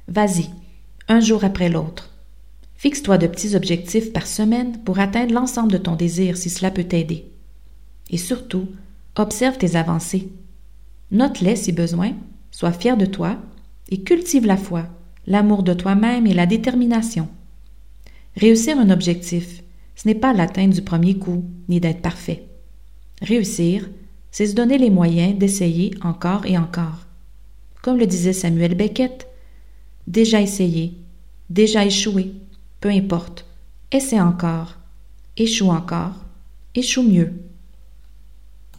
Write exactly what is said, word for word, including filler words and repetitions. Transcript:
Vas-y, un jour après l'autre. Fixe-toi de petits objectifs par semaine pour atteindre l'ensemble de ton désir si cela peut t'aider. Et surtout, observe tes avancées. Note-les si besoin, sois fier de toi et cultive la foi, l'amour de toi-même et la détermination. Réussir un objectif, ce n'est pas l'atteindre du premier coup, ni d'être parfait. Réussir, c'est se donner les moyens d'essayer encore et encore. Comme le disait Samuel Beckett, déjà essayé, déjà échoué, peu importe, essaie encore, échoue encore, échoue mieux.